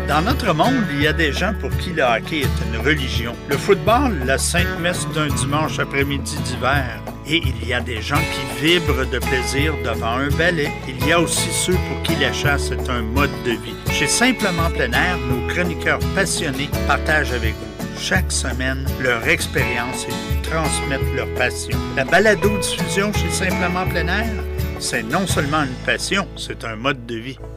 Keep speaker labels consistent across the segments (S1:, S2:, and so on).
S1: Dans notre monde, il y a des gens pour qui le hockey est une religion. Le football, la sainte messe d'un dimanche après-midi d'hiver. Et il y a des gens qui vibrent de plaisir devant un ballet. Il y a aussi ceux pour qui la chasse est un mode de vie. Chez Simplement Plein Air, nos chroniqueurs passionnés partagent avec vous chaque semaine leur expérience et nous transmettent leur passion. La balado-diffusion chez Simplement Plein Air, c'est non seulement une passion, c'est un mode de vie.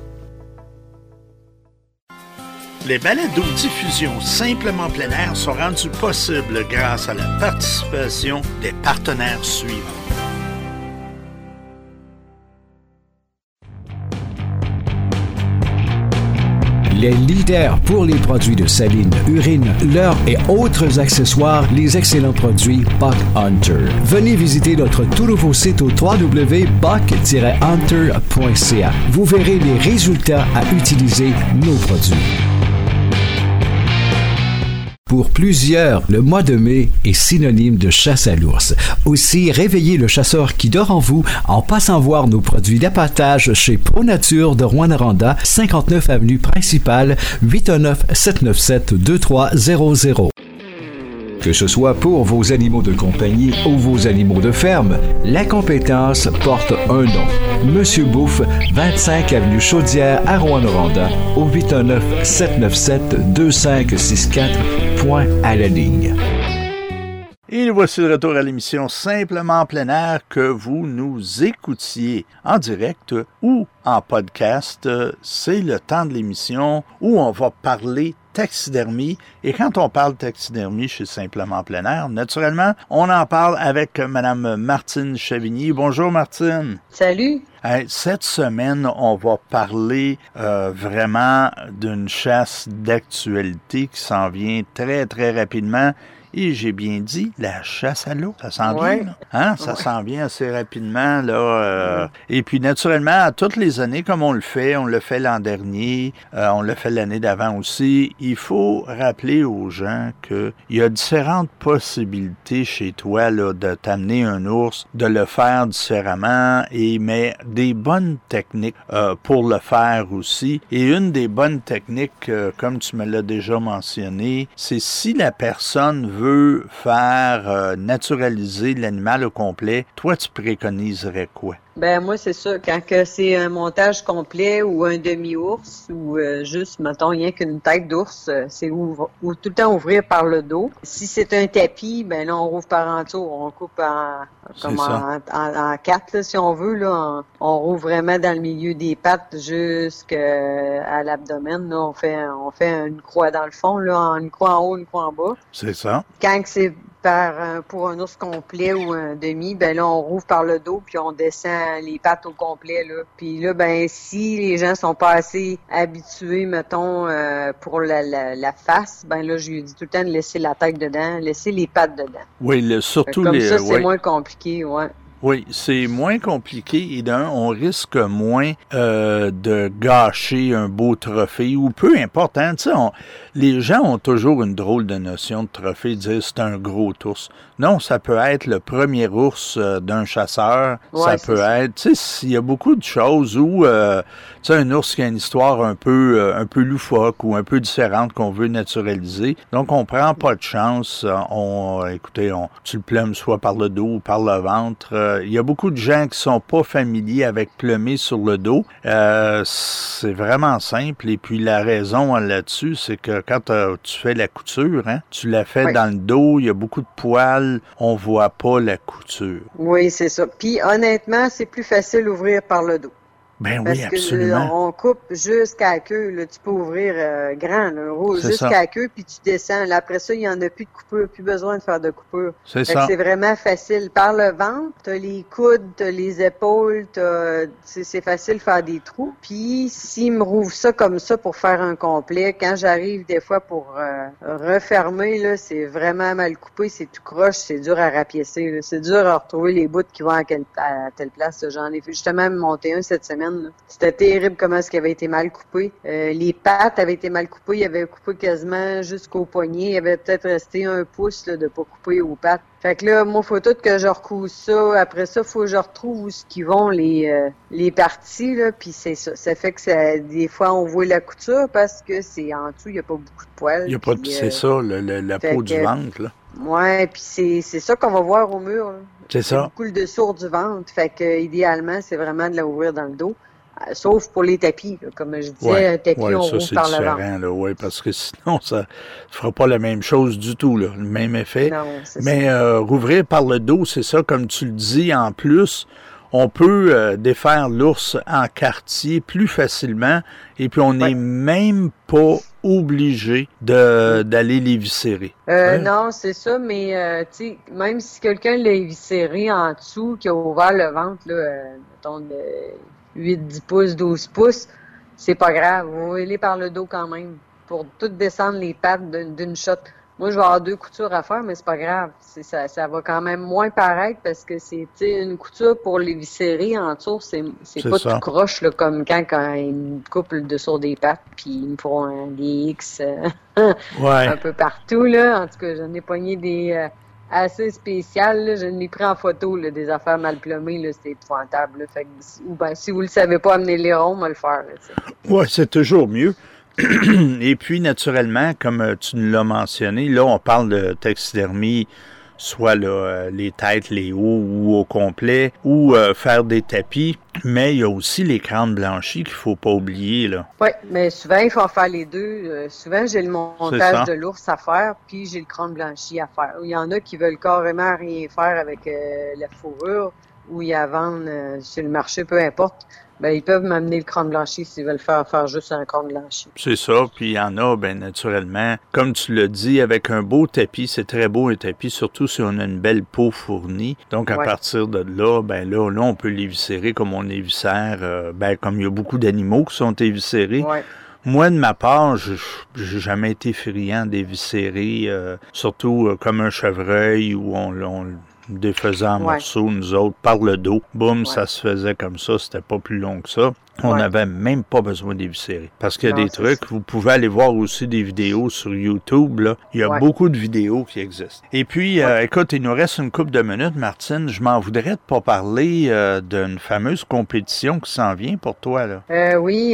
S1: Les balados-diffusions Simplement Plein Air sont rendus possibles grâce à la participation des partenaires suivants.
S2: Les leaders pour les produits de saline, urine, leurre et autres accessoires, les excellents produits Buck Hunter. Venez visiter notre tout nouveau site au www.buck-hunter.ca. Vous verrez les résultats à utiliser nos produits. Pour plusieurs, le mois de mai est synonyme de chasse à l'ours. Aussi, réveillez le chasseur qui dort en vous en passant voir nos produits d'appâtage chez ProNature de Rouyn-Noranda, 59 avenue principale, 819-797-2300. Que ce soit pour vos animaux de compagnie ou vos animaux de ferme, la compétence porte un nom. Monsieur Bouffe, 25 avenue Chaudière à Rouyn-Noranda, au 819-797-2564, point à la ligne.
S1: Et nous voici de retour à l'émission Simplement Plein Air, que vous nous écoutiez en direct ou en podcast. C'est le temps de l'émission où on va parler taxidermie. Et quand on parle taxidermie chez Simplement Plein Air, naturellement, on en parle avec Mme Martine Chavigny. Bonjour Martine.
S3: Salut.
S1: Cette semaine, on va parler vraiment d'une chasse d'actualité qui s'en vient très, très rapidement. Et j'ai bien dit, la chasse à l'eau, ça s'en vient, là. Hein? Ça s'en vient assez rapidement, là. Et puis, naturellement, à toutes les années, comme on le fait l'an dernier, on l'a fait l'année d'avant aussi, il faut rappeler aux gens qu'il y a différentes possibilités chez toi, là, de t'amener un ours, de le faire différemment, mais des bonnes techniques pour le faire aussi. Et une des bonnes techniques, comme tu me l'as déjà mentionné, c'est si la personne veut faire naturaliser l'animal au complet, toi, tu préconiserais quoi?
S3: Ben moi, c'est ça. Quand que c'est un montage complet ou un demi-ours ou juste, mettons, rien qu'une tête d'ours, c'est tout le temps ouvrir par le dos. Si c'est un tapis, ben là, on rouvre par en dessous. On coupe en quatre, là, si on veut. Là, on rouvre vraiment dans le milieu des pattes jusqu'à l'abdomen. Là, on fait une croix dans le fond, là, une croix en haut, une croix en bas.
S1: C'est ça.
S3: Quand c'est pour un ours complet ou un demi, ben là, on rouvre par le dos puis on descend les pattes au complet, là. Puis là, ben, si les gens sont pas assez habitués, mettons, pour la face, ben là, je lui dis tout le temps de laisser la tête dedans, laisser les pattes dedans.
S1: Oui, surtout
S3: comme ça, c'est moins compliqué, ouais.
S1: Oui, c'est moins compliqué et on risque moins de gâcher un beau trophée ou peu importe. Hein, les gens ont toujours une drôle de notion de trophée, dire c'est un gros ours. Non, ça peut être le premier ours d'un chasseur. Ouais, ça peut être, tu sais, il y a beaucoup de choses où, tu sais, un ours qui a une histoire un peu loufoque ou un peu différente qu'on veut naturaliser. Donc, on prend pas de chance. Tu le plumes soit par le dos ou par le ventre. Il y a beaucoup de gens qui sont pas familiers avec plumer sur le dos. C'est vraiment simple. Et puis, la raison là-dessus, c'est que quand tu fais la couture, hein, tu la fais dans le dos, il y a beaucoup de poils, on voit pas la couture.
S3: Oui, c'est ça. Puis, honnêtement, c'est plus facile d'ouvrir par le dos.
S1: Ben
S3: parce
S1: oui, absolument.
S3: Parce on coupe jusqu'à la queue. Là, tu peux ouvrir grand, là, jusqu'à la queue, puis tu descends. Là, après ça, il n'y en a plus de coupure, plus besoin de faire de coupure.
S1: C'est ça.
S3: C'est vraiment facile. Par le ventre, tu as les coudes, tu as les épaules, c'est facile de faire des trous. Puis, s'ils me rouvrent ça comme ça pour faire un complet, quand j'arrive des fois pour refermer, là, c'est vraiment mal coupé, c'est tout croche, c'est dur à rapiécer. Là. C'est dur à retrouver les bouts qui vont à telle place. Là. J'en ai fait justement monter un cette semaine. semaine. Là. C'était terrible comment est-ce qu'il avait été mal coupé. Les pattes avaient été mal coupées. Il avait coupé quasiment jusqu'au poignet. Il avait peut-être resté 1 pouce là, de pas couper aux pattes. Fait que là, moi, faut tout que je recouse ça. Après ça, faut que je retrouve où qu'ils vont les parties, là. Puis c'est ça. Ça fait que des fois, on voit la couture parce que c'est en dessous, il n'y a pas beaucoup de poils.
S1: Il y a pas de, c'est ça, la peau du ventre, là.
S3: Ouais, puis c'est ça qu'on va voir au mur, là.
S1: C'est ça.
S3: Beaucoup le dessous du ventre. Fait que, idéalement, c'est vraiment de la ouvrir dans le dos. Sauf pour les tapis, là. Comme je disais, un tapis, on ouvre par l'avant.
S1: Oui, parce que sinon, ça ne fera pas la même chose du tout, là, le même effet.
S3: Non,
S1: mais rouvrir par le dos, c'est ça, comme tu le dis, en plus, on peut défaire l'ours en quartier plus facilement et puis on n'est même pas obligé d'aller l'éviscérer.
S3: Non, c'est ça, mais tu sais, même si quelqu'un l'a éviscéré en dessous, qui a ouvert le ventre, là, mettons, 8-10 pouces, 12 pouces, c'est pas grave. On va aller par le dos quand même pour tout descendre les pattes d'une shot. Moi, je vais avoir 2 coutures à faire, mais c'est pas grave. Ça va quand même moins paraître parce que c'est une couture pour les viscérer en dessous, c'est pas ça. Tout croche là, comme quand ils me coupent le dessous des pattes, puis ils me font des X un peu partout. Là. En tout cas, j'en ai pogné des assez spéciales. Là. Je l'ai pris en photo, là, des affaires mal plumées. C'était épouvantable. Là. Fait que, si vous le savez pas, amenez les ronds, on va le faire.
S1: Oui, c'est toujours mieux. Et puis, naturellement, comme tu nous l'as mentionné, là, on parle de taxidermie, soit là, les têtes, les hauts ou au complet, ou faire des tapis, mais il y a aussi les crânes blanchis qu'il ne faut pas oublier. Là.
S3: Oui, mais souvent, il faut en faire les deux. Souvent, j'ai le montage de l'ours à faire, puis j'ai le crâne blanchi à faire. Il y en a qui veulent carrément rien faire avec la fourrure, ou y à vendre sur le marché, peu importe. Ben, ils peuvent m'amener le crâne blanchi s'ils veulent faire juste un crâne blanchi. C'est
S1: ça, puis il y en a, ben naturellement, comme tu l'as dit, avec un beau tapis, c'est très beau un tapis, surtout si on a une belle peau fournie. Donc, à partir de là, ben là, on peut l'éviscérer comme on éviscère, comme il y a beaucoup d'animaux qui sont éviscérés.
S3: Ouais.
S1: Moi, de ma part, j'ai jamais été friand d'éviscérer, surtout comme un chevreuil où on défaisait en morceaux, nous autres, par le dos. Boum, ça se faisait comme ça, c'était pas plus long que ça. On n'avait même pas besoin d'éviscérer. Parce qu'il y a des trucs, vous pouvez aller voir aussi des vidéos sur YouTube, là. Il y a beaucoup de vidéos qui existent. Et puis, écoute, il nous reste une couple de minutes, Martine. Je m'en voudrais de pas parler d'une fameuse compétition qui s'en vient pour toi, là.
S3: Oui,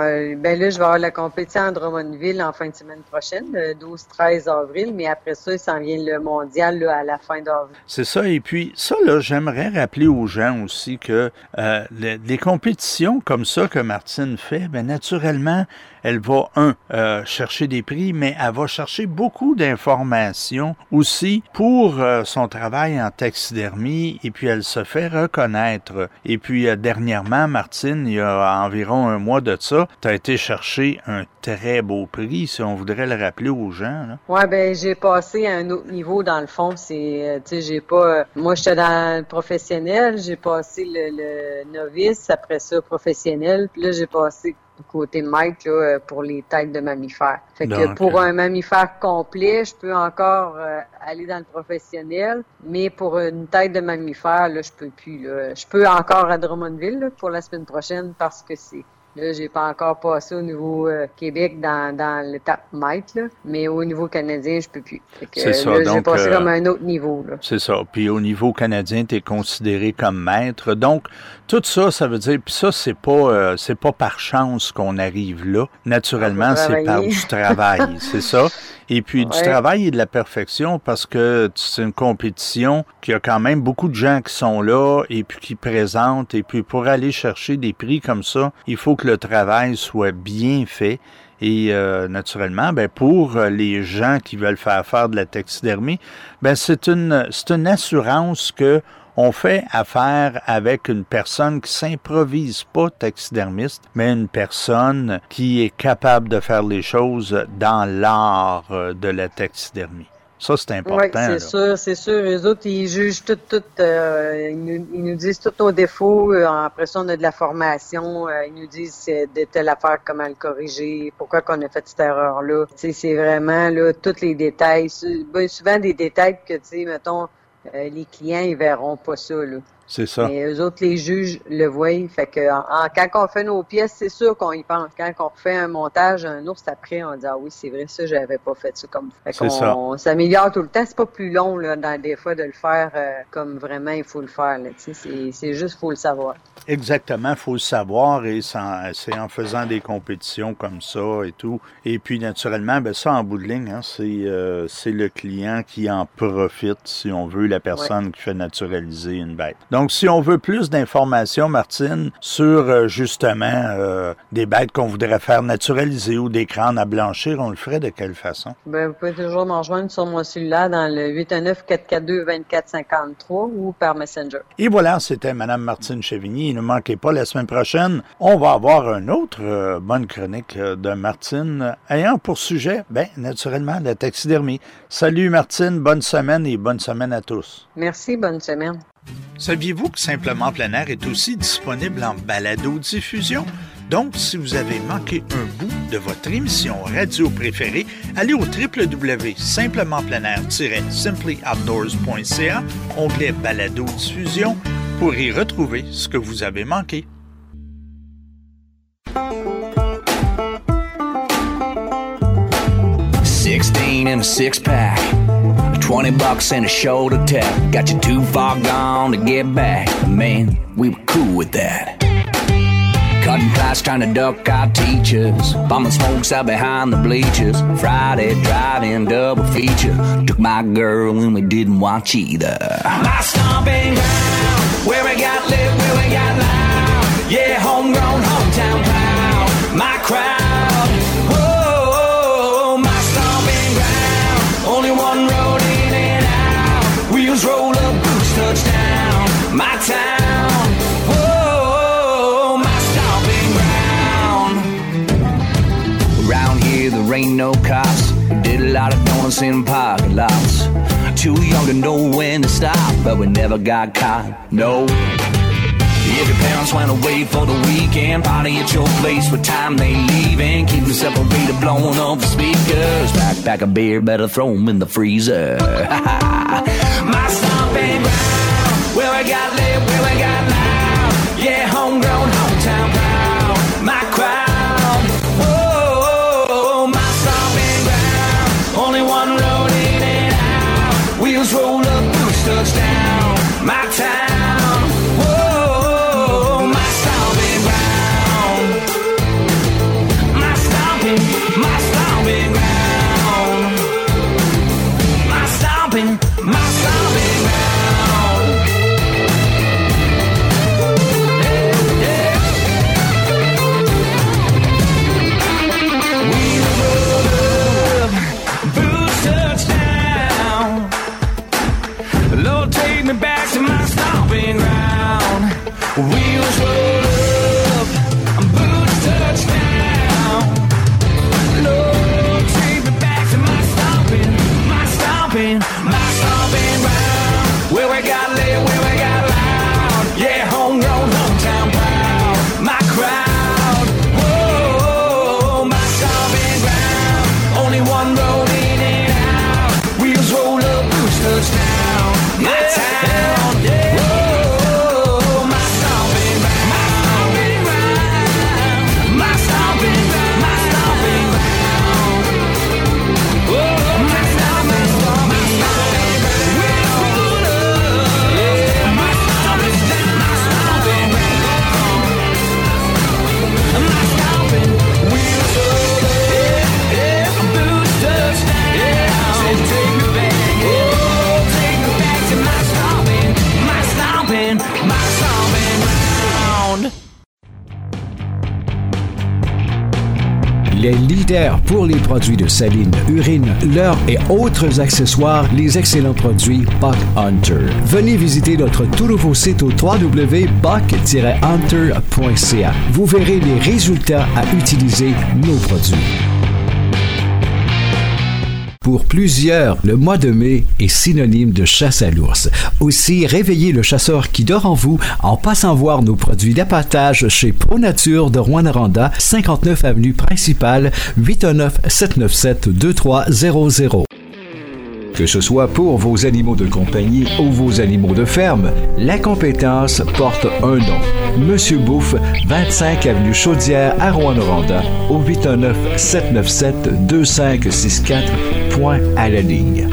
S3: ben là, je vais avoir la compétition à Drummondville en fin de semaine prochaine, le 12-13 avril, mais après ça, il s'en vient le mondial là, à la fin d'avril.
S1: C'est ça, et puis ça, là, j'aimerais rappeler aux gens aussi que les compétitions comme ça que Martine fait, bien naturellement, elle va, chercher des prix, mais elle va chercher beaucoup d'informations aussi pour son travail en taxidermie, et puis elle se fait reconnaître. Et puis, dernièrement, Martine, il y a environ 1 mois de ça, tu as été chercher un très beau prix, si on voudrait le rappeler aux gens.
S3: Oui, ben j'ai passé à un autre niveau, dans le fond. C'est, tu sais, j'ai pas... moi, j'étais dans le professionnel, j'ai passé le novice, après ça, professionnel, puis là, j'ai passé côté maître là, pour les têtes de mammifères. Fait que pour un mammifère complet, je peux encore aller dans le professionnel, mais pour une tête de mammifère, là, je peux plus. Là. Je peux encore à Drummondville là, pour la semaine prochaine parce que c'est... Là, j'ai pas encore passé au niveau Québec dans l'étape maître, là, mais au niveau canadien, je peux plus. Fait que,
S1: c'est ça.
S3: Là,
S1: donc,
S3: j'ai passé comme un autre niveau. Là.
S1: C'est ça. Puis au niveau canadien, tu es considéré comme maître. Donc, tout ça, ça veut dire, puis ça, c'est pas par chance qu'on arrive là. Naturellement, c'est par du travail, c'est ça. Et puis du travail et de la perfection parce que c'est une compétition qui a quand même beaucoup de gens qui sont là et puis qui présentent. Et puis pour aller chercher des prix comme ça, il faut que le travail soit bien fait. Et naturellement, ben pour les gens qui veulent faire de la taxidermie, ben c'est une assurance que on fait affaire avec une personne qui s'improvise pas taxidermiste, mais une personne qui est capable de faire les choses dans l'art de la taxidermie. Ça, c'est important.
S3: Oui, c'est sûr. Les autres, ils jugent tout. Ils nous disent tous nos défauts. Après ça, on a de la formation. Ils nous disent de telle affaire, comment le corriger, pourquoi qu'on a fait cette erreur-là. Tu sais, c'est vraiment là tous les détails. Ben, souvent des détails que, tu sais, mettons, les clients, ils verront pas ça, là.
S1: C'est ça.
S3: Mais eux autres, les juges le voient. Fait que quand on fait nos pièces, c'est sûr qu'on y pense. Quand on refait un montage, un ours, après, on dit « Ah oui, c'est vrai, ça, j'avais pas fait ça comme ça. » Fait qu'on s'améliore tout le temps. C'est pas plus long, là, des fois, de le faire comme vraiment il faut le faire. Là. C'est juste, faut le savoir.
S1: Exactement, il faut le savoir et c'est en faisant des compétitions comme ça et tout. Et puis, naturellement, ben ça, en bout de ligne, hein, c'est le client qui en profite, si on veut, la personne qui fait naturaliser une bête. Donc, si on veut plus d'informations, Martine, sur justement des bêtes qu'on voudrait faire naturaliser ou des crânes à blanchir, on le ferait de quelle façon?
S3: Ben, vous pouvez toujours m'en rejoindre sur mon cellulaire dans le 819-442-2453 ou par Messenger.
S1: Et voilà, c'était Mme Martine Chevigny. Ne manquez pas, la semaine prochaine, on va avoir une autre bonne chronique de Martine ayant pour sujet, naturellement, la taxidermie. Salut Martine, bonne semaine et bonne semaine à tous.
S3: Merci, bonne semaine.
S1: Saviez-vous que Simplement Plein Air est aussi disponible en balado-diffusion? Donc, si vous avez manqué un bout de votre émission radio préférée, allez au www.simplementpleinair-simplyoutdoors.ca, onglet balado-diffusion, pour y retrouver ce que vous avez manqué.
S4: $16 and a six-pack, $20 and a shoulder tap. Got you too far gone to get back. Man, we were cool with that. Cutting class trying to duck our teachers. Bumming smokes out behind the bleachers. Friday driving double feature. Took my girl when we didn't watch either. My stomping ground, where we got lit, where we got loud. Yeah, homegrown, hometown proud. My crowd, whoa, my stomping ground. Only one road in and out. Wheels roll up, boots touchdown. My town, whoa, my stomping ground. Around here there ain't no cops. Did a lot of donuts in parking lots. Too young to know when to stop, but we never got caught, no. If your parents went away for the weekend, party at your place with time they leaving. Keep them separated, blowing up the speakers. Back a beer, better throw them in the freezer. My stomping ground, where I got lit, where I got loud. Yeah, homegrown, hometown proud. My crowd, whoa, my stomping ground. Only one road in and out. Wheels roll up, boots touchdown. My town, whoa, my stomping ground. My stomping ground. My stomping ground. Yeah. We rolled up, boots touchdown. Lord, take me back to my stomping ground. Wheels roll up, boots touchdown. Lord, take me back to my stomping ground. Where we got lit, where we got loud. Yeah, homegrown, hometown proud. My crowd, whoa, my stomping ground. Only one road in and out. Wheels roll up, boots touchdown. My town, whoa, my stomping ground. My stomping ground. My stomping ground. Whoa, my stomping ground. My stomping ground. Wheels roll up. Yeah, my stomping ground. My stomping ground. My stomping wheels roll up. Yeah, boots touchdown. Yeah, so take me back. Oh, take me back to my stomping ground.
S2: Les leaders pour les produits de saline, urine, leurre et autres accessoires, les excellents produits Buck Hunter. Venez visiter notre tout nouveau site au www.buck-hunter.ca. Vous verrez les résultats à utiliser nos produits. Pour plusieurs, le mois de mai est synonyme de chasse à l'ours. Aussi, réveillez le chasseur qui dort en vous en passant voir nos produits d'appâtage chez ProNature de Rouyn-Noranda, 59 avenue principale, 819-797-2300. Que ce soit pour vos animaux de compagnie ou vos animaux de ferme, la compétence porte un nom. Monsieur Bouffe, 25 avenue Chaudière à Rouyn-Noranda, au 819-797-2564, point à la ligne.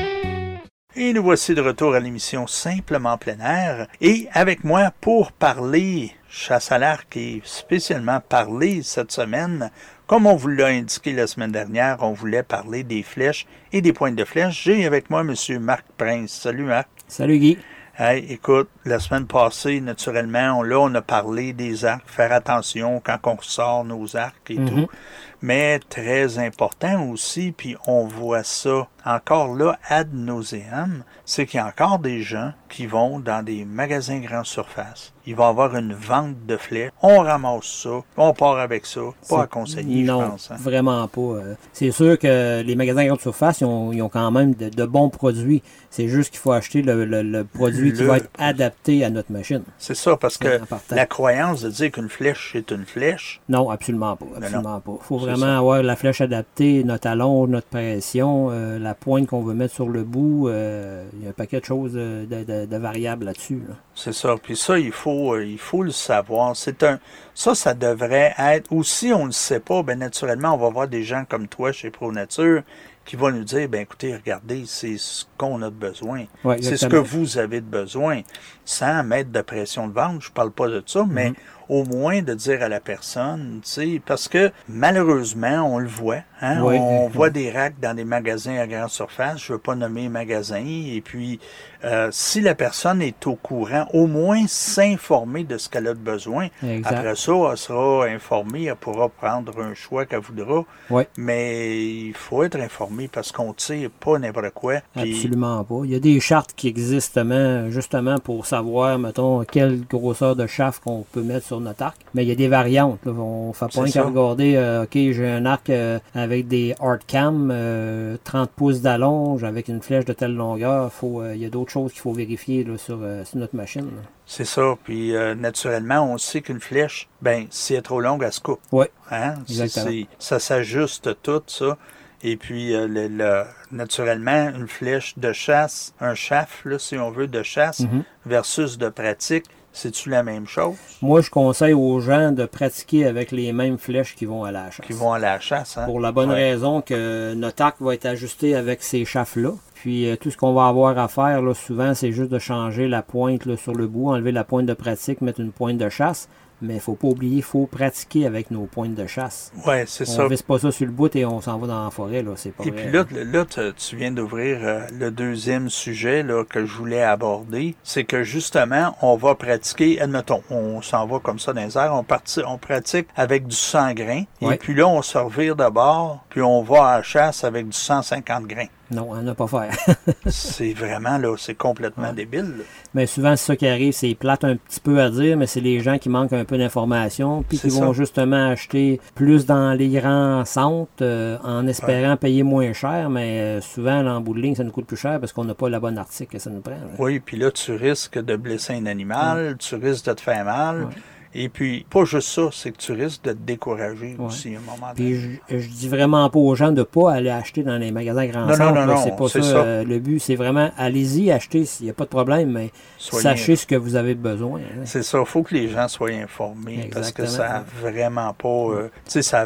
S1: Et nous voici de retour à l'émission Simplement plein air. Et avec moi pour parler chasse à l'arc et spécialement parler cette semaine, comme on vous l'a indiqué la semaine dernière, on voulait parler des flèches et des pointes de flèches. J'ai avec moi M. Marc Prince. Salut Marc.
S5: Salut Guy.
S1: Hey, écoute, la semaine passée, naturellement, on a parlé des arcs, faire attention quand on ressort nos arcs et tout. Mais très important aussi, puis on voit ça encore là ad nauseam, c'est qu'il y a encore des gens qui vont dans des magasins grande surface. Il va y avoir une vente de flèches. On ramasse ça, on part avec ça. Pas à conseiller, je pense.
S5: Non, vraiment pas. C'est sûr que les magasins grande surface, ils ont quand même de bons produits. C'est juste qu'il faut acheter le produit qui va être adapté à notre machine.
S1: C'est ça, parce que la croyance de dire qu'une flèche, c'est une flèche...
S5: Non, absolument pas. Absolument pas. Il faut vraiment avoir la flèche adaptée, notre allonge, notre pression, la pointe qu'on veut mettre sur le bout. Il y a un paquet de choses de variables là-dessus. Là.
S1: C'est ça. Puis ça, il faut le savoir. Ça devrait être... Ou si on ne le sait pas, bien naturellement, on va voir des gens comme toi chez ProNature qui vont nous dire, bien écoutez, regardez, c'est ce qu'on a de besoin.
S5: Ouais,
S1: c'est ce que vous avez de besoin. Sans mettre de pression de vente, je parle pas de ça, mais au moins de dire à la personne, tu sais, parce que malheureusement, on le voit, hein, on voit des racks dans des magasins à grande surface, je veux pas nommer magasin, et puis si la personne est au courant, au moins s'informer de ce qu'elle a de besoin.
S5: Exact.
S1: Après ça, elle sera informée, elle pourra prendre un choix qu'elle voudra, mais il faut être informé parce qu'on ne tire pas n'importe quoi. Puis...
S5: Absolument pas. Il y a des chartes qui existent justement pour savoir, mettons, quelle grosseur de chauffe qu'on peut mettre sur notre arc. Mais il y a des variantes. Là. On ne fait pas qu'à regarder, OK, j'ai un arc avec des hard cam, 30 pouces d'allonge avec une flèche de telle longueur. Il y a d'autres choses qu'il faut vérifier là, sur notre machine. Là.
S1: C'est ça. Puis, naturellement, on sait qu'une flèche, ben si elle est trop longue, elle se coupe.
S5: Oui,
S1: hein?
S5: exactement.
S1: Ça s'ajuste tout, ça. Et puis, naturellement, une flèche de chasse, un chaff, là, si on veut, de chasse versus de pratique, c'est-tu la même chose?
S5: Moi, je conseille aux gens de pratiquer avec les mêmes flèches qui vont à la chasse.
S1: Qui vont à la chasse, hein?
S5: Pour la bonne raison que notre arc va être ajusté avec ces chaffes-là. Puis tout ce qu'on va avoir à faire, là, souvent, c'est juste de changer la pointe là, sur le bout, enlever la pointe de pratique, mettre une pointe de chasse. Mais il ne faut pas oublier, il faut pratiquer avec nos pointes de chasse.
S1: Oui, c'est ça.
S5: On ne visse pas ça sur le bout et on s'en va dans la forêt, là, c'est pas vrai.
S1: Et puis là, tu viens d'ouvrir le deuxième sujet là, que je voulais aborder. C'est que justement, on va pratiquer, admettons, on s'en va comme ça dans les airs, on pratique avec du 100 grains. Et puis là, on se revire de bord, puis on va à la chasse avec du 150 grains.
S5: Non, on n'a pas à faire.
S1: C'est vraiment, là, c'est complètement débile. Là.
S5: Mais souvent, c'est ça qui arrive, c'est plate un petit peu à dire, mais c'est les gens qui manquent un peu d'informations, puis qui vont justement acheter plus dans les grands centres en espérant payer moins cher, mais souvent, là, en bout de ligne, ça nous coûte plus cher parce qu'on n'a pas la bonne article que ça nous prend. Là.
S1: Oui, puis là, tu risques de blesser un animal, tu risques de te faire mal. Et puis, pas juste ça, c'est que tu risques de te décourager aussi à un moment donné.
S5: Puis je dis vraiment pas aux gens de ne pas aller acheter dans les magasins grands centres. Non, c'est pas ça. Le but, c'est vraiment, allez-y, achetez, il n'y a pas de problème, mais sachez ce que vous avez besoin. Hein.
S1: C'est ça, il faut que les gens soient informés, parce que ça n'a vraiment pas, ça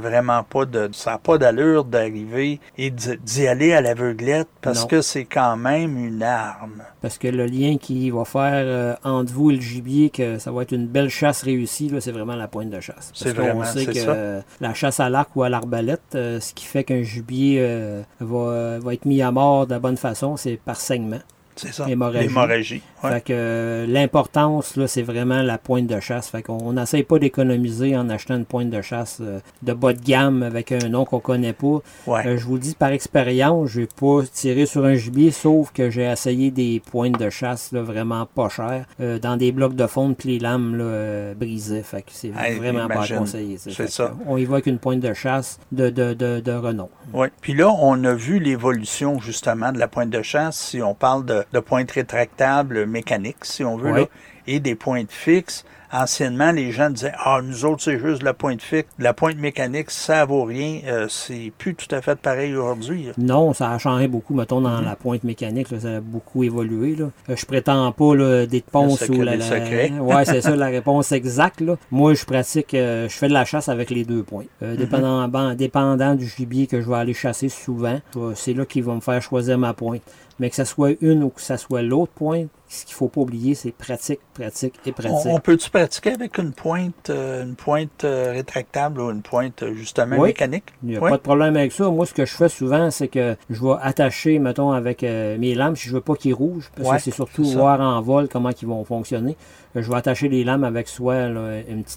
S1: n'a pas d'allure d'arriver et d'y aller à l'aveuglette, parce que c'est quand même une arme.
S5: Parce que le lien qui va faire entre vous et le gibier, que ça va être une belle chasse réussie, là, c'est vraiment la pointe de chasse. Parce qu'on sait que la chasse à l'arc ou à l'arbalète, ce qui fait qu'un gibier va être mis à mort de la bonne façon, c'est par saignement.
S1: C'est ça,
S5: l'hémorragie. Fait que l'importance, là, c'est vraiment la pointe de chasse. Fait qu'on n'essaye pas d'économiser en achetant une pointe de chasse de bas de gamme avec un nom qu'on connaît pas. Je vous le dis par expérience, je n'ai pas tiré sur un gibier, sauf que j'ai essayé des pointes de chasse là, vraiment pas chères dans des blocs de fonte puis les lames là, brisées. Fait que c'est vraiment pas conseillé.
S1: C'est ça.
S5: On y va avec une pointe de chasse de renom.
S1: Oui. Puis là, on a vu l'évolution justement de la pointe de chasse, si on parle de pointes rétractables mécaniques, si on veut, là, et des pointes fixes. anciennement, les gens disaient, nous autres, c'est juste la pointe fixe. La pointe mécanique, ça vaut rien. C'est plus tout à fait pareil aujourd'hui.
S5: Non, ça a changé beaucoup, mettons, dans la pointe mécanique. Là, ça a beaucoup évolué. Là. Je prétends pas là, des réponses ou la ouais, c'est ça, la réponse exacte. Là. Moi, je pratique, je fais de la chasse avec les 2 pointes. Dépendant du gibier que je vais aller chasser souvent, c'est là qu'il va me faire choisir ma pointe. Mais que ce soit une ou que ce soit l'autre pointe, ce qu'il ne faut pas oublier, c'est pratique, pratique et pratique.
S1: On peut-tu pratiquer avec une pointe rétractable ou une pointe justement mécanique?
S5: Il n'y a pas de problème avec ça. Moi, ce que je fais souvent, c'est que je vais attacher, mettons, avec mes lames, si je ne veux pas qu'ils rougent, parce que c'est surtout voir en vol comment ils vont fonctionner. Je vais attacher les lames avec soit là,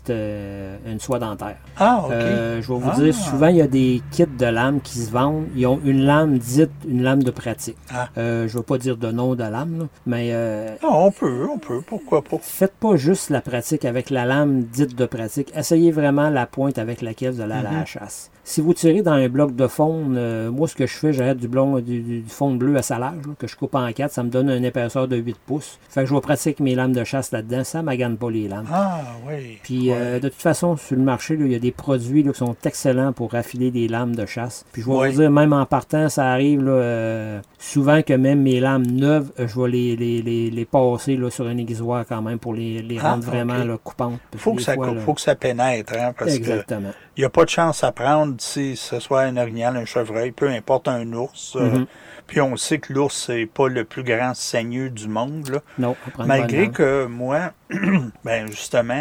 S5: une soie dentaire.
S1: OK.
S5: Je vais vous dire, souvent, il y a des kits de lames qui se vendent. Ils ont une lame dite une lame de pratique. Je ne vais pas dire de nom de lame, là, mais...
S1: on peut, pourquoi pas.
S5: Faites pas juste la pratique avec la lame dite de pratique. Essayez vraiment la pointe avec laquelle vous allez aller à la chasse. Si vous tirez dans un bloc de faune, moi, ce que je fais, j'arrête du faune bleu à salage, là, que je coupe en 4, ça me donne une épaisseur de 8 pouces. Fait que je vais pratiquer mes lames de chasse là-dedans, ça ne magane pas les lames.
S1: Oui.
S5: Puis, de toute façon, sur le marché, là, il y a des produits là, qui sont excellents pour affiler des lames de chasse. Puis, je vais vous dire, même en partant, ça arrive là, souvent que même mes lames neuves, je vais les passer là, sur un aiguisoir quand même pour les rendre vraiment là, coupantes.
S1: Faut que ça pénètre, hein, parce
S5: exactement.
S1: Il n'y a pas de chance à prendre si ce soit un orignal, un chevreuil, peu importe un ours. Puis on sait que l'ours, c'est pas le plus grand saigneux du monde. Là.
S5: Non,
S1: malgré que moi, ben justement,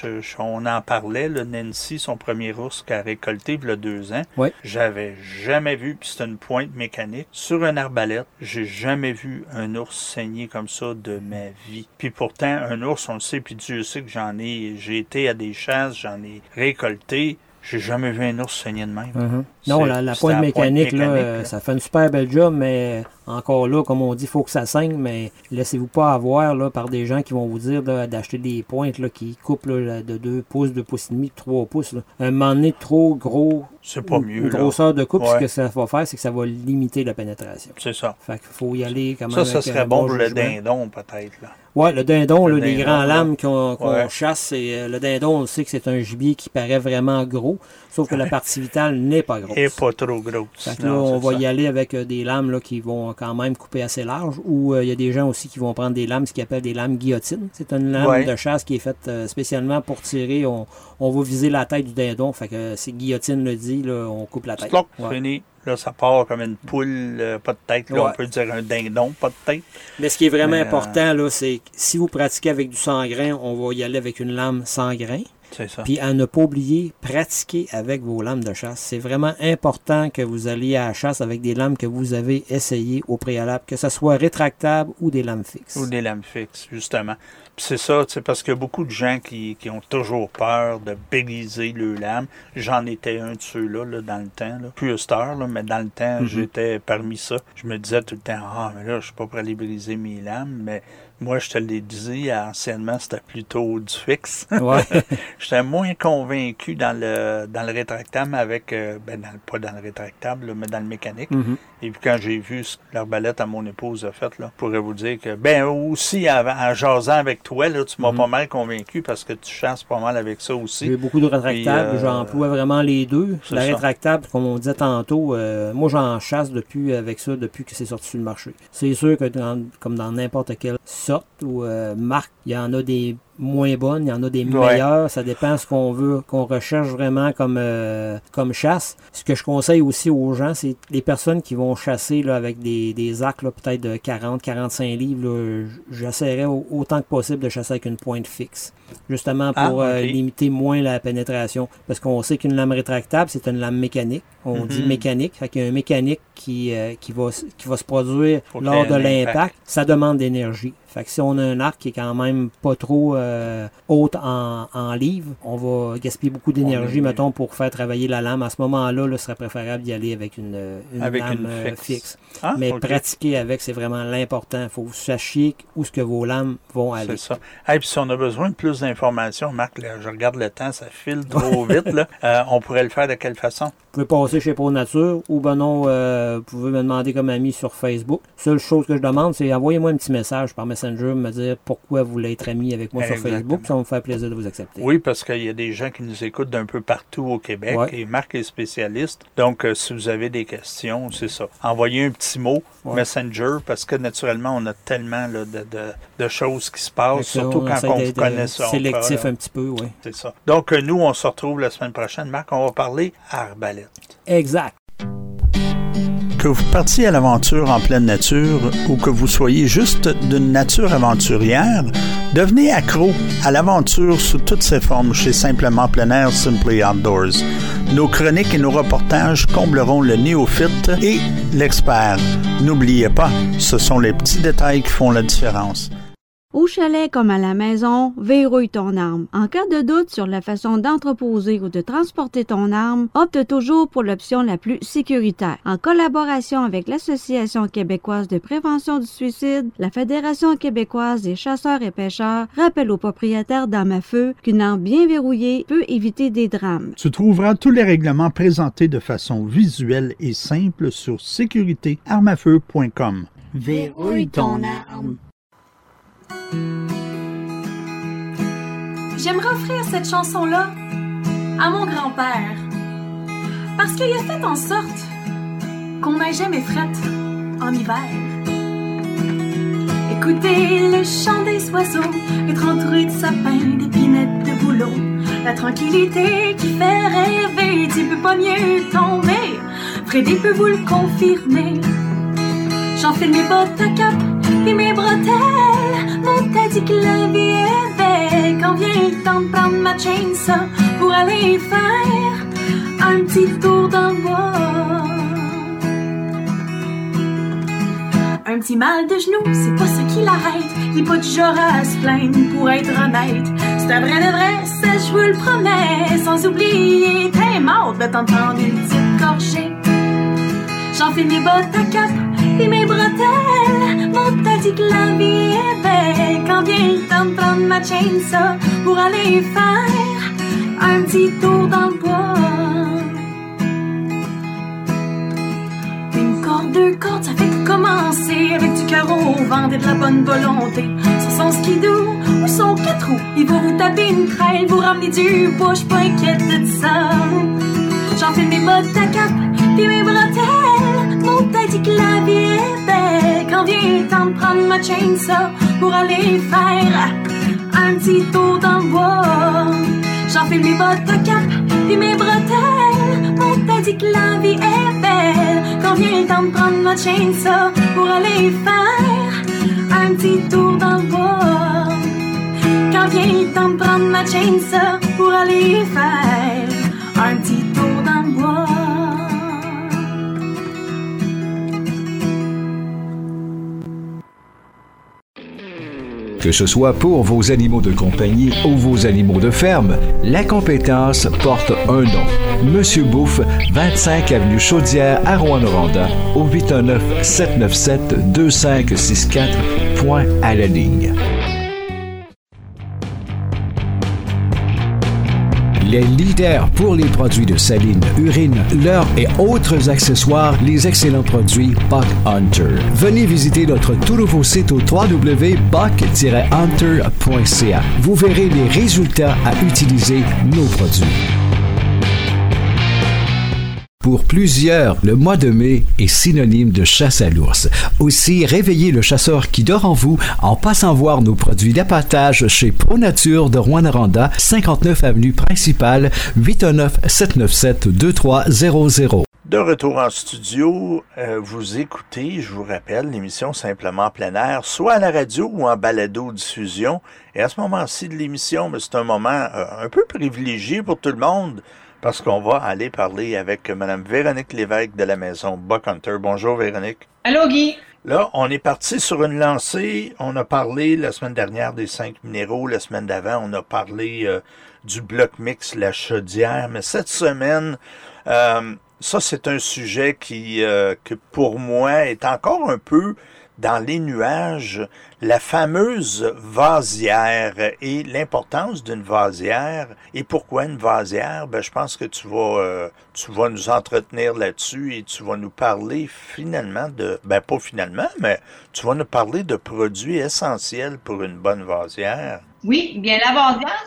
S1: on en parlait, là, Nancy, son premier ours qu'elle a récolté il y a 2 ans. J'avais jamais vu, puis c'est une pointe mécanique, sur une arbalète, j'ai jamais vu un ours saigner comme ça de ma vie. Puis pourtant, un ours, on le sait, puis Dieu sait que j'ai été à des chasses, j'en ai récolté. J'ai jamais vu un ours saigner de même.
S5: Non, la pointe mécanique, là, ça fait une super belle job, mais encore là, comme on dit, il faut que ça saigne, mais laissez-vous pas avoir là, par des gens qui vont vous dire là, d'acheter des pointes là, qui coupent là, de 2 pouces, 2 pouces et demi, 3 pouces. Là. Un moment donné, trop gros,
S1: c'est pas mieux.
S5: Une grosseur de coupe, ce que ça va faire, c'est que ça va limiter la pénétration.
S1: C'est ça.
S5: Fait qu'il faut y aller quand même.
S1: Ça serait bon pour le dindon, peut-être. Là.
S5: Oui, le dindon, là, les grands lames qu'on chasse, le dindon, on sait que c'est un gibier qui paraît vraiment gros, sauf que la partie vitale n'est pas grosse.
S1: Et pas trop grosse.
S5: Fait que là, on va y aller avec des lames là, qui vont quand même couper assez large, ou il y a des gens aussi qui vont prendre des lames, ce qu'ils appellent des lames guillotines. C'est une lame de chasse qui est faite spécialement pour tirer. On va viser la tête du dindon, fait que c'est guillotine le dit, là, on coupe la tête.
S1: Fini. Là, ça part comme une poule, pas de tête. Là, on peut dire un dindon, pas de tête.
S5: Mais ce qui est vraiment important, là, c'est que si vous pratiquez avec du 100 grains, on va y aller avec une lame 100 grains.
S1: C'est ça.
S5: Puis à ne pas oublier, pratiquer avec vos lames de chasse. C'est vraiment important que vous alliez à la chasse avec des lames que vous avez essayées au préalable, que ce soit rétractable ou des lames fixes.
S1: Ou des lames fixes, justement. Puis c'est ça, parce qu'il y a beaucoup de gens qui ont toujours peur de briser le lame. J'en étais un de ceux-là là, dans le temps. Là. Plus à cette heure, là, mais dans le temps, j'étais parmi ça. Je me disais tout le temps, mais là, je suis pas prêt à aller briser mes lames, mais moi, je te l'ai dit, anciennement, c'était plutôt du fixe. J'étais moins convaincu dans le rétractable avec, pas dans le rétractable, là, mais dans le mécanique. Et puis quand j'ai vu ce que l'arbalète à mon épouse a fait, là, je pourrais vous dire que, aussi, en jasant avec toi, là, tu m'as pas mal convaincu parce que tu chasses pas mal avec ça aussi.
S5: J'ai beaucoup de rétractables, j'emploie vraiment les deux. La rétractable, comme on disait tantôt, moi, j'en chasse depuis que c'est sorti sur le marché. C'est sûr que comme dans n'importe quelle sorte ou marque, il y en a des moins bonnes, il y en a des meilleures, ça dépend de ce qu'on veut, qu'on recherche vraiment comme chasse. Ce que je conseille aussi aux gens, c'est les personnes qui vont chasser là, avec des arcs là, peut-être de 40-45 livres, là, j'essaierai autant que possible de chasser avec une pointe fixe. Justement pour limiter moins la pénétration. Parce qu'on sait qu'une lame rétractable, c'est une lame mécanique. On dit mécanique. Fait qu'il y a un mécanique qui va se produire lors de l'impact. Ça demande d'énergie. Fait que si on a un arc qui est quand même pas trop haute en livres, on va gaspiller beaucoup d'énergie, mettons, pour faire travailler la lame. À ce moment-là, ce serait préférable d'y aller avec une lame fixe. Mais pratiquer avec, c'est vraiment l'important. Il faut que vous sachiez où est-ce que vos lames vont aller.
S1: C'est ça. Et puis si on a besoin de plus d'informations, Marc, là, je regarde le temps, ça file trop vite. Là. On pourrait le faire de quelle façon?
S5: Vous pouvez passer chez ProNature ou vous pouvez me demander comme ami sur Facebook. Seule chose que je demande, c'est envoyez-moi un petit message par Messenger, me dire pourquoi vous voulez être ami avec moi sur sur Facebook, ça va me faire plaisir de vous accepter.
S1: Oui, parce qu'il y a des gens qui nous écoutent d'un peu partout au Québec et Marc est spécialiste. Donc, si vous avez des questions, c'est ça. Envoyez un petit mot, Messenger, parce que naturellement, on a tellement là, de choses qui se passent, surtout quand on vous connaît ça.
S5: Sélectif un petit peu, oui.
S1: C'est ça. Donc, nous, on se retrouve la semaine prochaine. Marc, on va parler arbalète.
S5: Exact.
S1: Que vous partiez à l'aventure en pleine nature ou que vous soyez juste d'une nature aventurière, devenez accro à l'aventure sous toutes ses formes chez Simplement Plein Air Simply Outdoors. Nos chroniques et nos reportages combleront le néophyte et l'expert. N'oubliez pas, ce sont les petits détails qui font la différence.
S6: Au chalet comme à la maison, verrouille ton arme. En cas de doute sur la façon d'entreposer ou de transporter ton arme, opte toujours pour l'option la plus sécuritaire. En collaboration avec l'Association québécoise de prévention du suicide, la Fédération québécoise des chasseurs et pêcheurs rappelle aux propriétaires d'armes à feu qu'une arme bien verrouillée peut éviter des drames.
S1: Tu trouveras tous les règlements présentés de façon visuelle et simple sur sécuritéarmefeu.com.
S6: Verrouille ton arme.
S7: J'aimerais offrir cette chanson-là à mon grand-père parce qu'il a fait en sorte qu'on n'ait jamais frette en hiver. Écoutez le chant des oiseaux, être entouré de sapins, d'épinettes, de bouleaux, la tranquillité qui fait rêver, tu peux pas mieux tomber. Freddy peut vous le confirmer. J'enfile mes bottes à cap et mes bretelles. Mon t'a dit que la vie est belle. Quand vient le temps de prendre ma chainsaw pour aller faire un petit tour dans le bois. Un petit mal de genou, c'est pas ce qui l'arrête. Il est pas du genre à se plaindre pour être honnête. C'est un vrai de vrai, ça je vous le promets. Sans oublier, t'es mort de t'entendre une petite gorgée. J'enfile mes bottes à cap et mes bretelles. Mon t'a dit que la vie est belle. Quand vient le temps de prendre ma chainsaw pour aller faire un petit tour dans le bois. Une corde, deux cordes, ça fait que commencer. Avec du cœur au ventre et de la bonne volonté. Sur son skidoo ou son 4 roues, il va vous taper une traîne, vous ramener du bois, j'suis pas inquiète de ça. J'enfile mes bottes à cap et mes bretelles. Mon t'a dit que la vie est belle. Quand vient le temps de prendre ma chainsaw pour aller faire un petit tour dans le bois. J'enfile mes bottes à cap et mes bretelles. Mon t'a dit que la vie est belle. Quand vient le temps de prendre ma chainsaw pour aller faire un petit tour dans le bois. Quand vient le temps de prendre ma chainsaw pour aller faire un petit tour dans le bois.
S2: Que ce soit pour vos animaux de compagnie ou vos animaux de ferme, la compétence porte un nom. Monsieur Bouffe, 25 avenue Chaudière à Rouyn-Noranda, au 819-797-2564, point à la ligne. Les leaders pour les produits de saline, urine, leurre et autres accessoires, les excellents produits Buck Hunter. Venez visiter notre tout nouveau site au www.buck-hunter.ca. Vous verrez les résultats à utiliser nos produits. Pour plusieurs, le mois de mai est synonyme de chasse à l'ours. Aussi, réveillez le chasseur qui dort en vous en passant voir nos produits d'appâtage chez ProNature de Rouyn-Noranda, 59 avenue principale, 819-797-2300.
S1: De retour en studio, vous écoutez, je vous rappelle, l'émission Simplement Plein Air, soit à la radio ou en balado-diffusion. Et à ce moment-ci de l'émission, c'est un moment un peu privilégié pour tout le monde, parce qu'on va aller parler avec Mme Véronique Lévesque de la maison Buck Hunter. Bonjour Véronique.
S8: Allô Guy.
S1: Là, on est parti sur une lancée. On a parlé la semaine dernière des 5 minéraux. La semaine d'avant, on a parlé du bloc mix La Chaudière. Mais cette semaine, ça c'est un sujet que pour moi est encore un peu dans les nuages. La fameuse vasière et l'importance d'une vasière. Et pourquoi une vasière? Ben, je pense que tu vas nous entretenir là-dessus et tu vas nous parler finalement pas finalement, mais tu vas nous parler de produits essentiels pour une bonne vasière.
S8: Oui, bien la vasière,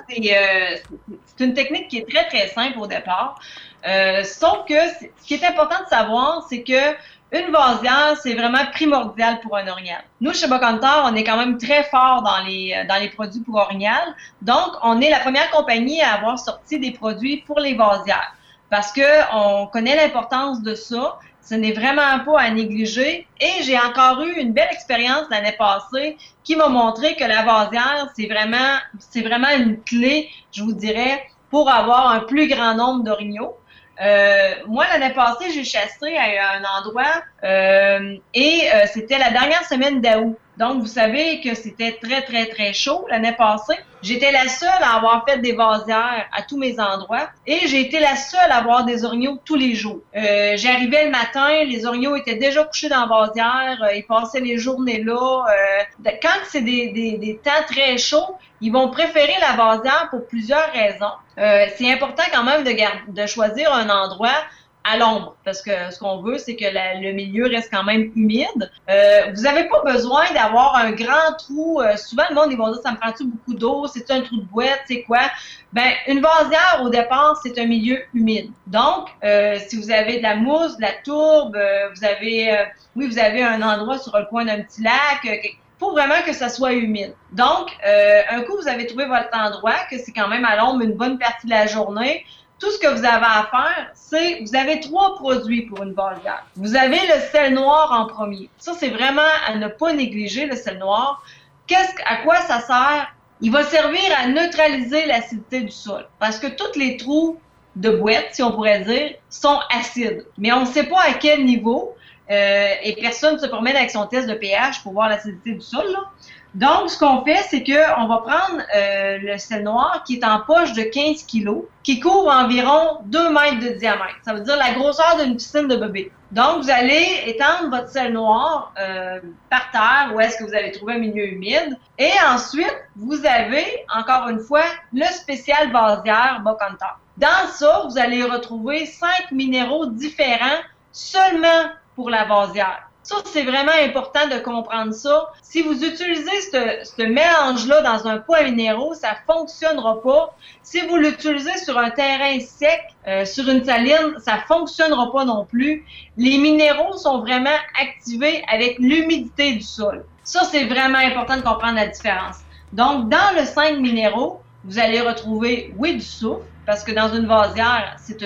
S8: c'est une technique qui est très, très simple au départ. Sauf que ce qui est important de savoir, c'est que une vasière, c'est vraiment primordial pour un orignal. Nous, chez Buck Hunter, on est quand même très fort dans les produits pour orignal. Donc, on est la première compagnie à avoir sorti des produits pour les vasières. Parce que on connaît l'importance de ça. Ce n'est vraiment pas à négliger. Et j'ai encore eu une belle expérience l'année passée qui m'a montré que la vasière, c'est vraiment une clé, je vous dirais, pour avoir un plus grand nombre d'orignaux. Moi, l'année passée, j'ai chassé à un endroit et c'était la dernière semaine d'août. Donc, vous savez que c'était très, très, très chaud l'année passée. J'étais la seule à avoir fait des vasières à tous mes endroits et j'ai été la seule à avoir des orignaux tous les jours. J'arrivais le matin, les orignaux étaient déjà couchés dans la vasière, ils passaient les journées là. Quand c'est des temps très chauds, ils vont préférer la vasière pour plusieurs raisons. C'est important quand même de choisir un endroit à l'ombre, parce que ce qu'on veut, c'est que le milieu reste quand même humide. Vous n'avez pas besoin d'avoir un grand trou. Souvent, le monde, ils vont dire, ça me prend-tu beaucoup d'eau? C'est-tu un trou de boîte? C'est quoi? Ben, une vasière, au départ, c'est un milieu humide. Donc, si vous avez de la mousse, de la tourbe, vous avez un endroit sur le coin d'un petit lac, faut vraiment que ça soit humide. Donc, un coup, vous avez trouvé votre endroit, que c'est quand même à l'ombre une bonne partie de la journée. Tout ce que vous avez à faire, c'est, vous avez 3 produits pour une vasière. Vous avez le sel noir en premier. Ça, c'est vraiment à ne pas négliger, le sel noir. À quoi ça sert? Il va servir à neutraliser l'acidité du sol. Parce que tous les trous de boîte, si on pourrait dire, sont acides. Mais on ne sait pas à quel niveau. Et personne ne se promène avec son test de pH pour voir l'acidité du sol, là. Donc, ce qu'on fait, c'est que on va prendre le sel noir qui est en poche de 15 kilos, qui couvre environ 2 mètres de diamètre. Ça veut dire la grosseur d'une piscine de bébé. Donc, vous allez étendre votre sel noir par terre, où est-ce que vous allez trouver un milieu humide. Et ensuite, vous avez, encore une fois, le spécial vasière Buck Hunter. Dans ça, vous allez retrouver 5 minéraux différents seulement pour la vasière. Ça, c'est vraiment important de comprendre ça. Si vous utilisez ce mélange-là dans un pot à minéraux, ça fonctionnera pas. Si vous l'utilisez sur un terrain sec, sur une saline, ça fonctionnera pas non plus. Les minéraux sont vraiment activés avec l'humidité du sol. Ça, c'est vraiment important de comprendre la différence. Donc, dans le 5 minéraux, vous allez retrouver, du soufre, parce que dans une vasière, c'est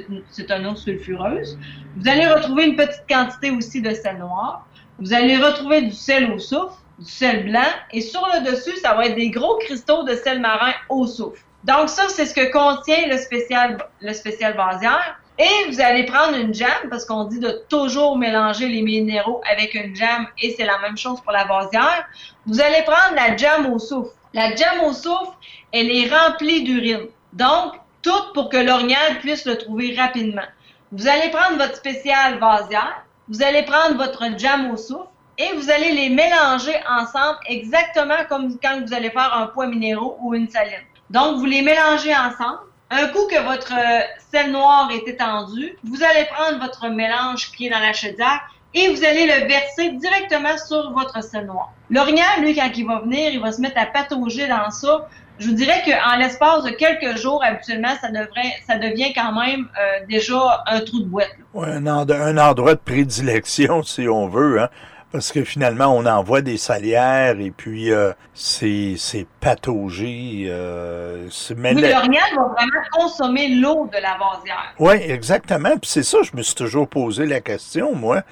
S8: une eau sulfureuse. Vous allez retrouver une petite quantité aussi de sel noir. Vous allez retrouver du sel au soufre, du sel blanc, et sur le dessus, ça va être des gros cristaux de sel marin au soufre. Donc ça, c'est ce que contient le spécial vasière. Et vous allez prendre une jamme, parce qu'on dit de toujours mélanger les minéraux avec une jamme, et c'est la même chose pour la vasière. Vous allez prendre la jamme au soufre. La jamme au soufre, elle est remplie d'urine. Donc, tout pour que l'orignal puisse le trouver rapidement. Vous allez prendre votre spécial vasière, vous allez prendre votre jamme au soufre et vous allez les mélanger ensemble exactement comme quand vous allez faire un pot à minéraux ou une saline. Donc, vous les mélangez ensemble. Un coup que votre sel noir est étendu, vous allez prendre votre mélange qui est dans la chaudière et vous allez le verser directement sur votre sel noir. L'orignal, lui, quand il va venir, il va se mettre à patauger dans ça. Je vous dirais qu'en l'espace de quelques jours, habituellement, ça devient quand même déjà un trou de boîte.
S1: Ouais, un endroit de prédilection, si on veut, hein, parce que finalement, on envoie des salières et puis c'est pataugé.
S8: L'orignal va vraiment consommer l'eau de la vasière.
S1: Oui, exactement. Puis c'est ça, je me suis toujours posé la question, moi.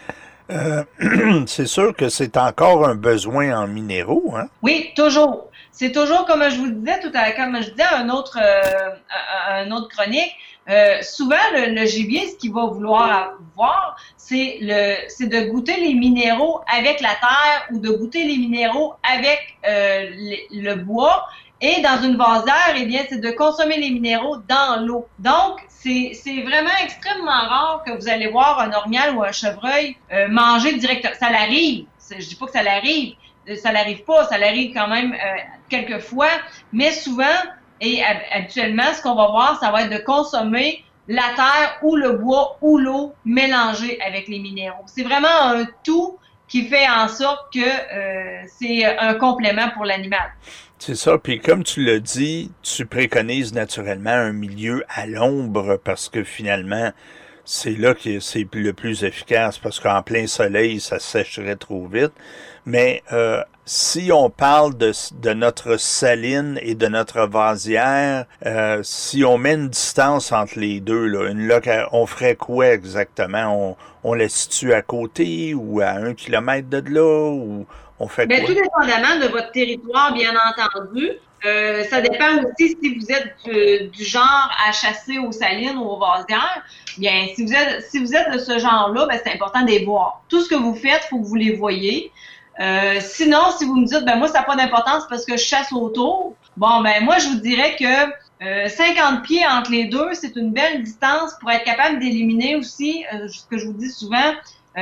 S1: C'est sûr que c'est encore un besoin en minéraux, hein?
S8: Oui, toujours. C'est toujours, comme je vous disais tout à l'heure, comme je disais à un autre chronique, souvent le gibier, ce qu'il va vouloir voir, c'est de goûter les minéraux avec la terre ou de goûter les minéraux avec le bois. Et dans une vasière, eh bien, c'est de consommer les minéraux dans l'eau. Donc, c'est vraiment extrêmement rare que vous allez voir un orignal ou un chevreuil manger directement. Ça l'arrive. Je dis pas que ça l'arrive. Ça l'arrive pas. Ça l'arrive quand même quelques fois. Mais souvent, et habituellement, ce qu'on va voir, ça va être de consommer la terre ou le bois ou l'eau mélangée avec les minéraux. C'est vraiment un tout qui fait en sorte que c'est un complément pour l'animal.
S1: C'est ça, puis comme tu l'as dit, tu préconises naturellement un milieu à l'ombre parce que finalement, c'est là que c'est le plus efficace parce qu'en plein soleil, ça sécherait trop vite. Mais si on parle de notre saline et de notre vasière, si on met une distance entre les deux, là, on ferait quoi exactement? On la situe à côté ou à 1 kilomètre de là? Ou on fait quoi?
S8: Tout dépendamment de votre territoire, bien entendu. Ça dépend aussi si vous êtes du genre à chasser aux salines ou aux vasières. Bien, si vous êtes de ce genre-là, ben, c'est important de les voir. Tout ce que vous faites, il faut que vous les voyez. Sinon, si vous me dites, ben moi, ça n'a pas d'importance parce que je chasse autour, bon, ben moi, je vous dirais que 50 pieds entre les deux, c'est une belle distance pour être capable d'éliminer aussi, ce que je vous dis souvent,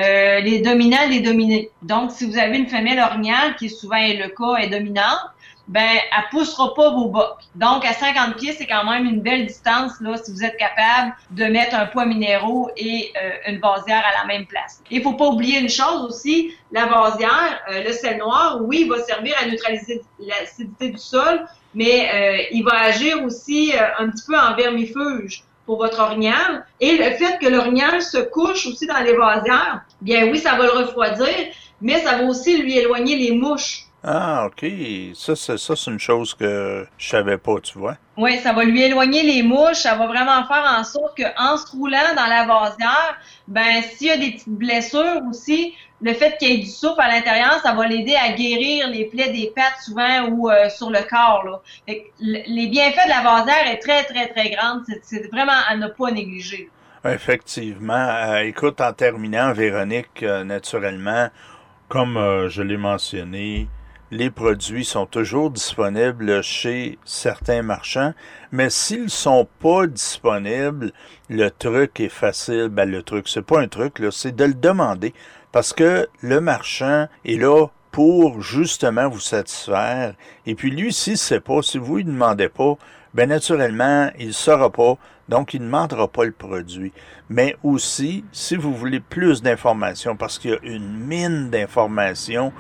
S8: les dominants, les dominés. Donc, si vous avez une femelle orignale, qui souvent est le cas, est dominante, ben, elle poussera pas vos bocs. Donc, à 50 pieds, c'est quand même une belle distance, là, si vous êtes capable de mettre un poids minéraux et une vasière à la même place. Il faut pas oublier une chose aussi, la vasière, le sel noir, oui, il va servir à neutraliser l'acidité du sol, mais il va agir aussi un petit peu en vermifuge pour votre orignal. Et le fait que l'orignal se couche aussi dans les vasières, bien oui, ça va le refroidir, mais ça va aussi lui éloigner les mouches.
S1: Ah, OK. Ça, c'est une chose que je savais pas, tu vois.
S8: Oui, ça va lui éloigner les mouches. Ça va vraiment faire en sorte qu'en se roulant dans la vasière, ben, s'il y a des petites blessures aussi, le fait qu'il y ait du souffle à l'intérieur, ça va l'aider à guérir les plaies des pattes souvent ou sur le corps, là. Fait que les bienfaits de la vasière est très, très, très grande. C'est vraiment à ne pas négliger.
S1: Effectivement. Écoute, en terminant, Véronique, naturellement, comme je l'ai mentionné, les produits sont toujours disponibles chez certains marchands, mais s'ils sont pas disponibles, le truc est facile. Ben, le truc, c'est pas un truc, là, c'est de le demander. Parce que le marchand est là pour justement vous satisfaire. Et puis lui, s'il ne sait pas, si vous lui demandez pas, ben naturellement, il ne saura pas. Donc, il ne demandera pas le produit. Mais aussi, si vous voulez plus d'informations, parce qu'il y a une mine d'informations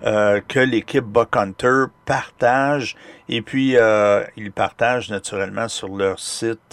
S1: que l'équipe Buck Hunter partage, et puis ils partagent naturellement sur leur site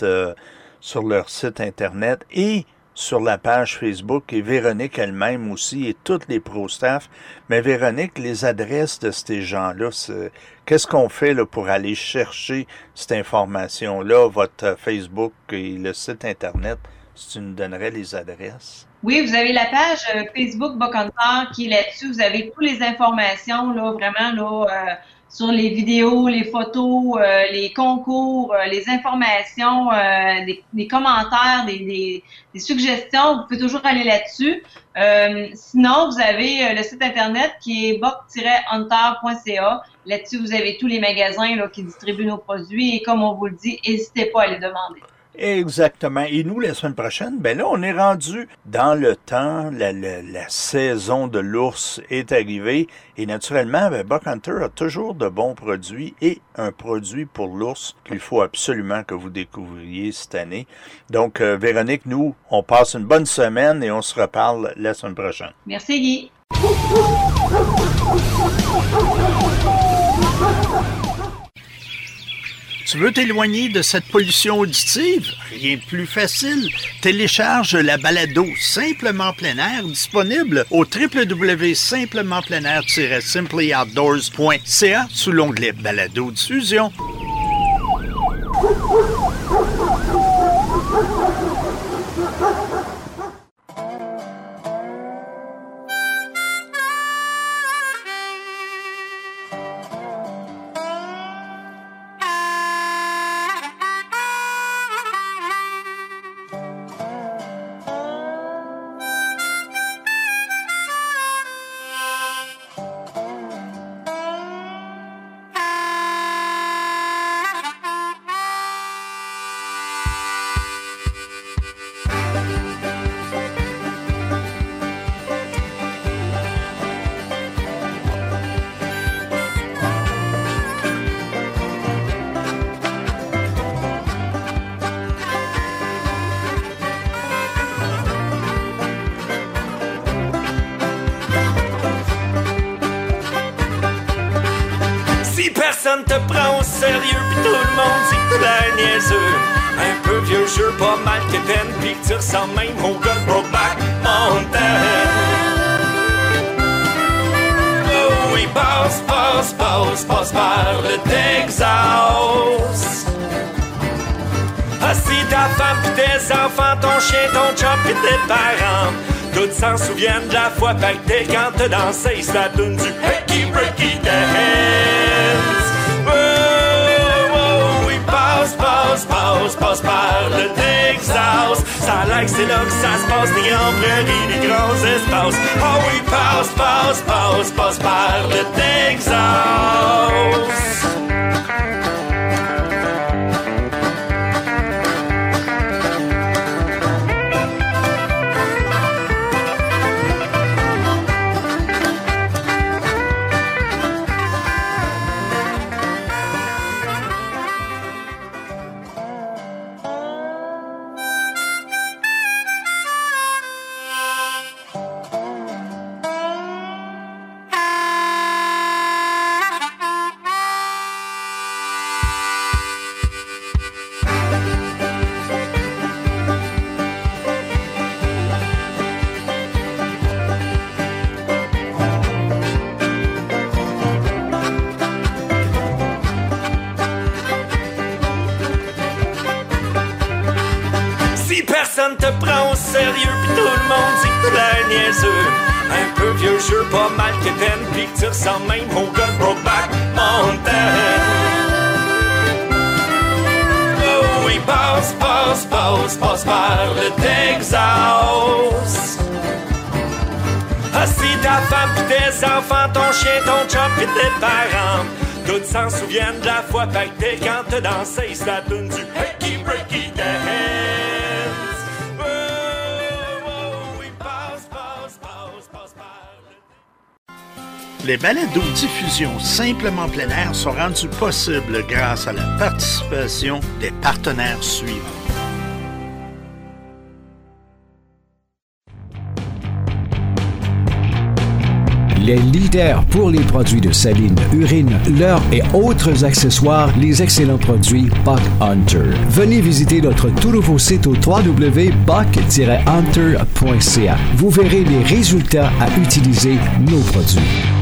S1: internet et sur la page Facebook, et Véronique elle-même aussi, et toutes les pro-staff. Mais Véronique, les adresses de ces gens-là, qu'est-ce qu'on fait là, pour aller chercher cette information-là, votre Facebook et le site Internet, si tu nous donnerais les adresses?
S8: Oui, vous avez la page Facebook Buck Hunter qui est là-dessus. Vous avez toutes les informations, là, vraiment, là, sur les vidéos, les photos, les concours, les informations, des commentaires, des suggestions. Vous pouvez toujours aller là-dessus. Sinon, vous avez le site Internet qui est buck-hunter.ca. Là-dessus, vous avez tous les magasins là, qui distribuent nos produits. Et comme on vous le dit, n'hésitez pas à les demander.
S1: Exactement. Et nous, la semaine prochaine, ben là, on est rendu dans le temps, la saison de l'ours est arrivée. Et naturellement, ben, Buck Hunter a toujours de bons produits et un produit pour l'ours qu'il faut absolument que vous découvriez cette année. Donc, Véronique, nous, on passe une bonne semaine et on se reparle la semaine prochaine.
S8: Merci, Guy.
S1: Tu veux t'éloigner de cette pollution auditive? Rien de plus facile. Télécharge la balado Simplement plein air disponible au www.simplementpleinair-simplyoutdoors.ca sous l'onglet balado diffusion.
S9: sérieux pis tout le monde dit que t'es niaiseux. Un peu vieux jeu, pas mal qu'étaine, pis que tu ressembles même au gars de Brokeback Mountain. Oh oui, passe par le Texas. Ah si ta femme pis tes enfants, ton chien, ton chum pis tes parents, tous s'en souviennent de la fois pactée quand t'as dansé la toune du Hickey Breaky Dance. Oh, oh, oui, passe par le Texas. Ça a l'air que c'est là que ça se passe, des grands prairies, des grands espaces. Oh oui, passe par le Texas. Personne te prend au sérieux pis tout le monde dit que t'es niaiseux. Un peu vieux jeu, pas mal qu'étaine, pis que tu ressembles même au gars de Brokeback Mountain. Oh oui, passe par le Texas. Ah si ta femme pis tes enfants, ton chien, ton chum pis tes parents, tous s'en souviennent de la fois pactée quand t'as dansé la toune du Hickey Breaky Dance.
S1: Les balados-diffusions Simplement plein air sont rendus possibles grâce à la participation des partenaires suivants.
S2: Les leaders pour les produits de saline, urine, leurre et autres accessoires, les excellents produits Buck Hunter. Venez visiter notre tout nouveau site au www.buck-hunter.ca. Vous verrez les résultats à utiliser nos produits.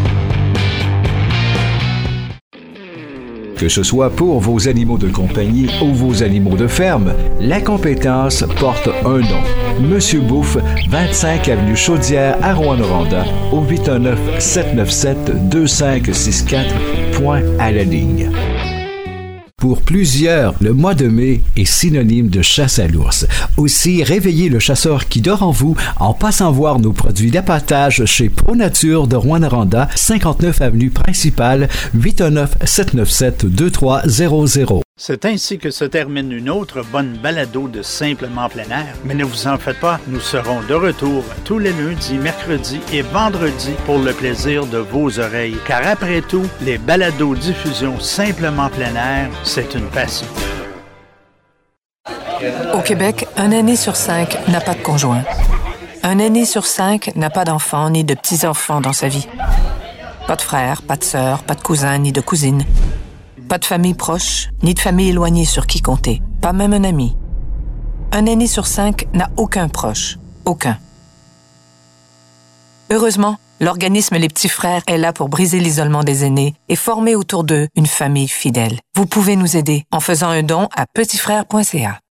S2: Que ce soit pour vos animaux de compagnie ou vos animaux de ferme, la compétence porte un nom. Monsieur Bouffe, 25 avenue Chaudière à Rouyn-Noranda, au 819-797-2564, point à la ligne. Pour plusieurs, le mois de mai est synonyme de chasse à l'ours. Aussi, réveillez le chasseur qui dort en vous en passant voir nos produits d'appâtage chez ProNature de Rouyn-Noranda, 59 avenue principale, 819-797-2300.
S1: C'est ainsi que se termine une autre bonne balado de Simplement plein air. Mais ne vous en faites pas, nous serons de retour tous les lundis, mercredis et vendredis pour le plaisir de vos oreilles. Car après tout, les balados-diffusions Simplement plein air, c'est une passion.
S10: Au Québec, un aîné sur 5 n'a pas de conjoint. Un aîné sur 5 n'a pas d'enfants ni de petits-enfants dans sa vie. Pas de frères, pas de sœurs, pas de cousins ni de cousines. Pas de famille proche, ni de famille éloignée sur qui compter. Pas même un ami. Un aîné sur 5 n'a aucun proche. Aucun. Heureusement, l'organisme Les Petits Frères est là pour briser l'isolement des aînés et former autour d'eux une famille fidèle. Vous pouvez nous aider en faisant un don à petitsfrères.ca.